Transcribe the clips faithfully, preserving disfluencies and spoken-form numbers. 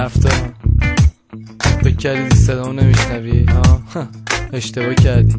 رفت. فکر کردی صدامو نمیشنوی؟ اشتباه کردی.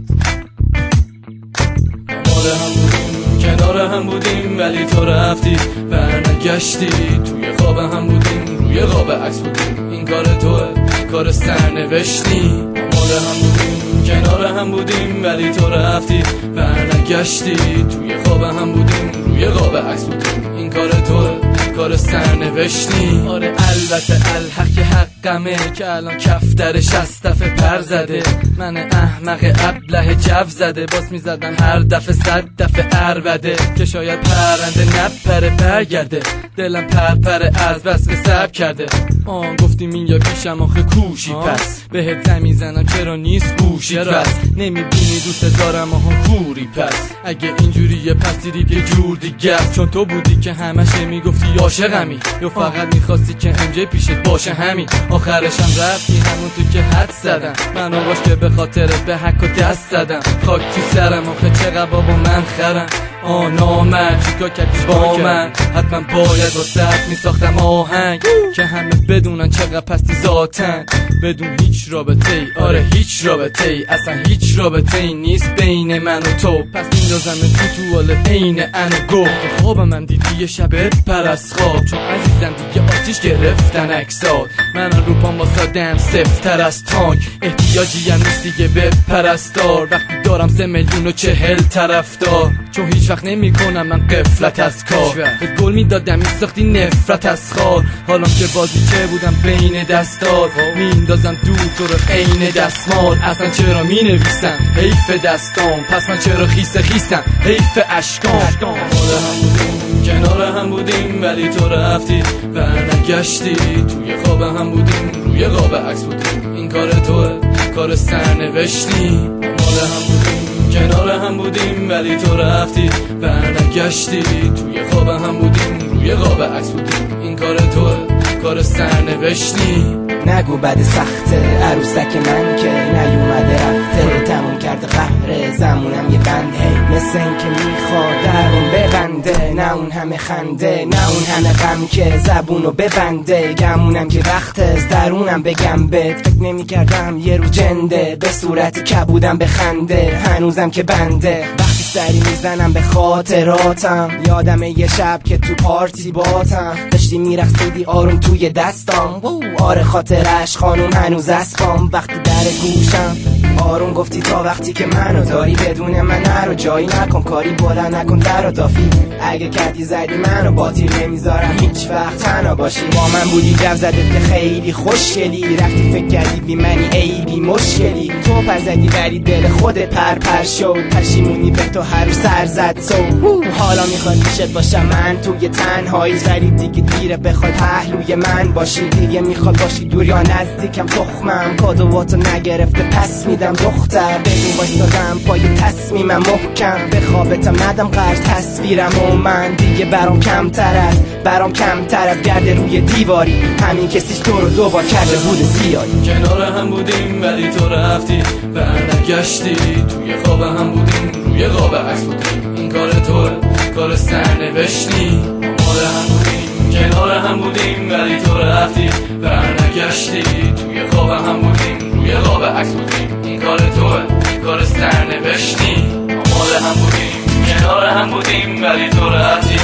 مال هم بودیم، کنار هم بودیم، ولی تو رفتی برنگشتی. توی خواب هم بودیم، روی قاب عکس بودیم، این کار توه، کار سرنوشتی. مال هم بودیم، کنار هم بودیم، ولی تو رفتی برنگشتی. توی خواب هم بودیم، روی قاب عکس بودیم، این کار توه، کار سرنوشتی. آره البته الحق حقمه که الان کف درش از دفعه پر زده. من احمق ابله جو زده، باز میزدن هر دفعه صد دفعه عربده که شاید پرنده نپره برگرده. دلم پرپره از بس که سب کرده. آن گفتیم این یا پیشم آخه کوشی پس بهت زمین زنم چرا نیست گوشی پس نمیبینی دوست دارم آها کوری پس اگه اینجوریه پس دیری یه جور دیگه است. چون تو بودی که همش میگفتی عاشقمی یا فقط میخواستی که امجه پیشت باشه همین. آخرشم رفتی همون تو که حد زدم من آقاش که به خاطر به حق و دست زدم. خاک تو سرم آخه چقدر بابا من خرم. آه نامرد چیکار کردی با من؟ حتما باید واسه میساختم آهنگ که همه بدونن چقدر پستی ذاتن. بدون هیچ رابطه ای، آره هیچ رابطه ای، اصلا هیچ رابطه ای نیست بین من و تو. پس میندازم تو تو حال عین انو گفت. خوابم من دیدی یه شب پر از خواب چون عزیزم دیگه آتیش گرفتن اکسات. من رو پام واسادم سفتر از تانک احتیاجی هم نیست دیگه به پرستار. وقتی دارم سه میلیون و چهل طرفدار چون هیچ وقت نمی کنم من قفلت از کار. به گل می دادم می ساختی نفرت از خار. حالا که بازی که بودم بین دستار می اندازم دور تو رو عین دستمال. اصلا چرا می نویسم حیف دستام پس من چرا خیس خیسم حیف اشکام. مال هم بودیم کنار هم بودیم ولی تو رفتی برنگشتی. توی خواب هم بودیم روی قاب عکس بودیم این کار توه کار سرنوشتی. مال هم بودیم کنار هم بودیم ولی تو رفتی برنگشتی. توی خواب هم بودیم روی قاب عکس بودیم این کار توه کار سرنوشتی. نگو بد سخته عروسک من که نیومده رفته. تموم کرده قهر زمونم یه بنده مثل این که میخواد درون ببنده. نه اون همه خنده نه اون همه غم که زبونو ببنده. گمونم که وقت از درونم بگم بهت. فکر نمی کردم یه رو جنده به صورت کبودم بخنده. هنوزم که بنده وقتی سری میزنم به خاطراتم. یادم یه شب که تو پارتی باتم داشتی میرقصیدی آروم توی دستام. آره خاطرش خانوم هنوز اسبام. وقتی در گوشم آروم گفتی تا وقتی که منو داری بدون من نرو جایی نکن کاری بلند نکن در و دافی. اگه کردی زدی منو باطیل نمیذارم هیچ وقت تنها باشی. با من بودی جو زدت که خیلی خوشگلی. رفتی فکر کردی بی منی ای بی مشکلی. تو پر زدی ولی دل خودت پر پر شد. پشیمونی به تو هر سر زد سو. حالا میخواد پیشت باشم من توی تنهایی ولی دیگه دیره بخواد پهلوی من باشی. دیگه میخواد باشی دور یا نزدیکم تخمم. کادواتو نگرفته پس میدم دختر. بدون وایستادم پای تصمیمم محکم. به خوابتم ندم قرض تصویرم و من دیگه برام کمتر است برام کمتر از گرد روی دیواری. همین کسیش تو رو دوبار کرده بود زیادی. کنار هم بودیم ولی تو رفتی برنگشتی. توی خواب هم بودیم روی قاب عکس بودیم این کار توه کار سرنوشتی. مال هم بودیم کنار هم بودیم ولی تو رفتی برنگشتی. توی خواب هم بودیم روی قاب عکس بودیم این کار توه کار سرنوشتی. مال هم بودیم کنار هم بودیم ولی تو رفتی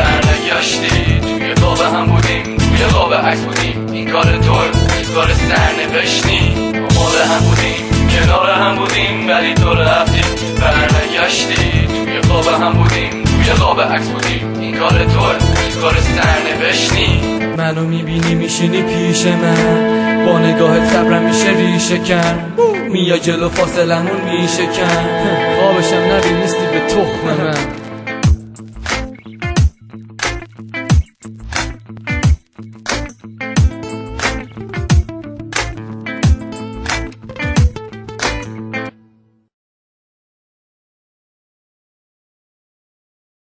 برنگشتی. توی خواب هم بودیم روی قاب عکس بودیم این کار توه کار سرنوشتی. مال هم بودیم کنار هم بودیم ولی تو رفتی برنگشتی. توی خواب هم بودیم روی قاب عکس بودیم این کار توه کار سرنوشتی. منو میبینی میشینی پیش من با نگاهت صبرم میشه ریشه کن. میای جلو فاصلمون میشه کن. خوابشم نبین نیستی به تخم من.